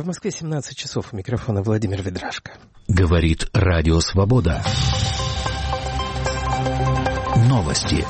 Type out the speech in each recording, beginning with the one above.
В Москве 17 часов. У микрофона Владимир Ведрашко. Говорит Радио Свобода. Новости.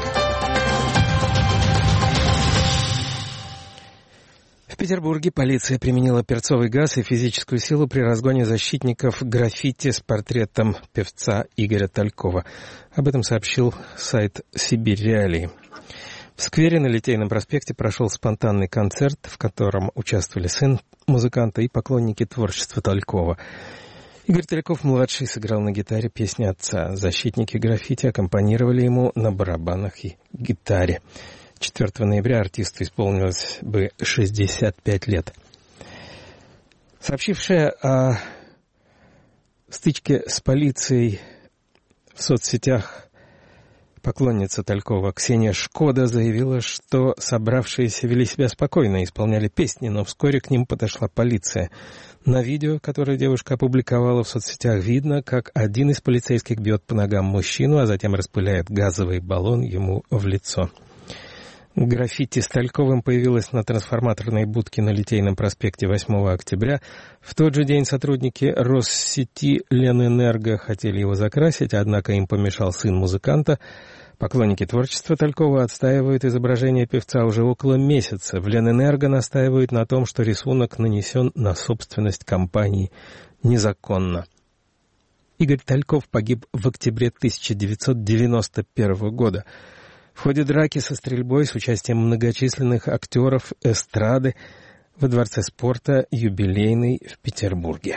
В Петербурге полиция применила перцовый газ и физическую силу при разгоне защитников граффити с портретом певца Игоря Талькова. Об этом сообщил сайт «Сибирь Реалии». В сквере на Литейном проспекте прошел спонтанный концерт, в котором участвовали сын музыканта и поклонники творчества Талькова. Игорь Тальков-младший сыграл на гитаре песни отца. Защитники граффити аккомпанировали ему на барабанах и гитаре. 4 ноября артисту исполнилось бы 65 лет. Сообщившая о стычке с полицией в соцсетях поклонница Талькова Ксения Шкода заявила, что собравшиеся вели себя спокойно, исполняли песни, но вскоре к ним подошла полиция. На видео, которое девушка опубликовала в соцсетях, видно, как один из полицейских бьет по ногам мужчину, а затем распыляет газовый баллон ему в лицо. Граффити с Тальковым появилось на трансформаторной будке на Литейном проспекте 8 октября. В тот же день сотрудники Россети Ленэнерго хотели его закрасить, однако им помешал сын музыканта. Поклонники творчества Талькова отстаивают изображение певца уже около месяца. В Ленэнерго настаивают на том, что рисунок нанесен на собственность компании незаконно. Игорь Тальков погиб в октябре 1991 года. В ходе драки со стрельбой с участием многочисленных актеров эстрады во Дворце спорта «Юбилейный» в Петербурге.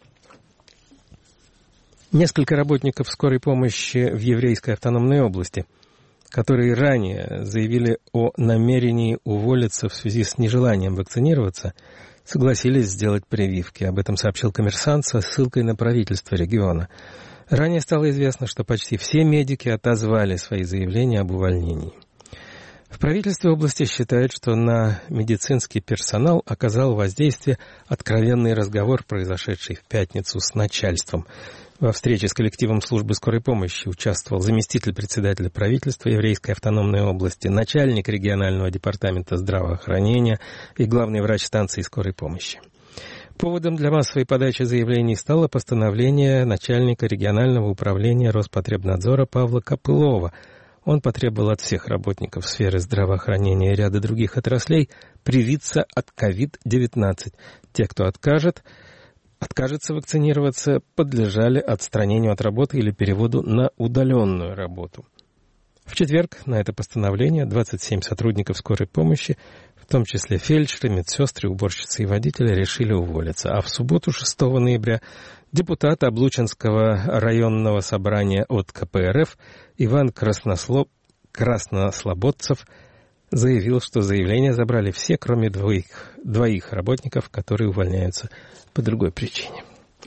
Несколько работников скорой помощи в Еврейской автономной области, которые ранее заявили о намерении уволиться в связи с нежеланием вакцинироваться, согласились сделать прививки. Об этом сообщил «Коммерсант» со ссылкой на правительство региона. Ранее стало известно, что почти все медики отозвали свои заявления об увольнении. В правительстве области считают, что на медицинский персонал оказал воздействие откровенный разговор, произошедший в пятницу с начальством. Во встрече с коллективом службы скорой помощи участвовал заместитель председателя правительства Еврейской автономной области, начальник регионального департамента здравоохранения и главный врач станции скорой помощи. Поводом для массовой подачи заявлений стало постановление начальника регионального управления Роспотребнадзора Павла Копылова. Он потребовал от всех работников сферы здравоохранения и ряда других отраслей привиться от COVID-19. Те, кто откажется вакцинироваться, подлежали отстранению от работы или переводу на удаленную работу. В четверг на это постановление 27 сотрудников скорой помощи, в том числе фельдшеры, медсестры, уборщицы и водители, решили уволиться. А в субботу, 6 ноября, депутат Облучинского районного собрания от КПРФ Иван Краснослободцев заявил, что заявление забрали все, кроме двоих работников, которые увольняются по другой причине.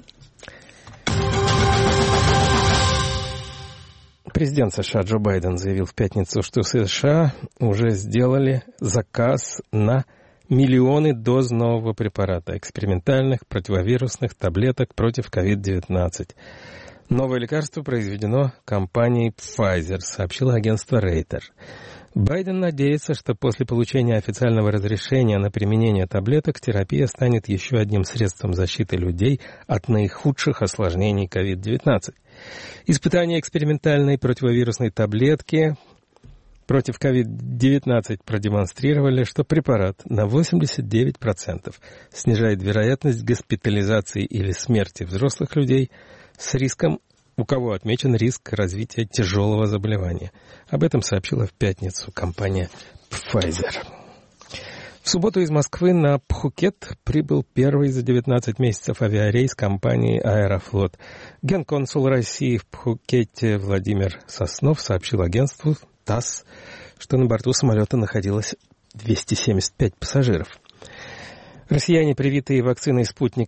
Президент США Джо Байден заявил в пятницу, что США уже сделали заказ на миллионы доз нового препарата, экспериментальных противовирусных таблеток против COVID-19. Новое лекарство произведено компанией Pfizer, сообщило агентство Reuters. Байден надеется, что после получения официального разрешения на применение таблеток терапия станет еще одним средством защиты людей от наихудших осложнений COVID-19. Испытания экспериментальной противовирусной таблетки против COVID-19 продемонстрировали, что препарат на 89% снижает вероятность госпитализации или смерти взрослых людей с риском, у кого отмечен риск развития тяжелого заболевания. Об этом сообщила в пятницу компания Pfizer. В субботу из Москвы на Пхукет прибыл первый за 19 месяцев авиарейс компании «Аэрофлот». Генконсул России в Пхукете Владимир Соснов сообщил агентству ТАСС, что на борту самолета находилось 275 пассажиров. Россияне, привитые вакциной «Спутник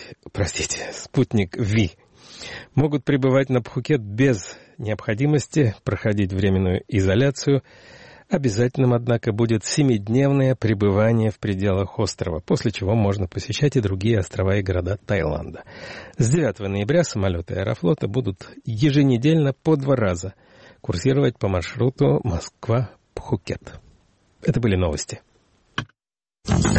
Ви», могут прибывать на Пхукет без необходимости проходить временную изоляцию. Обязательным, однако, будет 7-дневное пребывание в пределах острова, после чего можно посещать и другие острова и города Таиланда. С 9 ноября самолеты «Аэрофлота» будут еженедельно по 2 раза курсировать по маршруту Москва-Пхукет. Это были новости.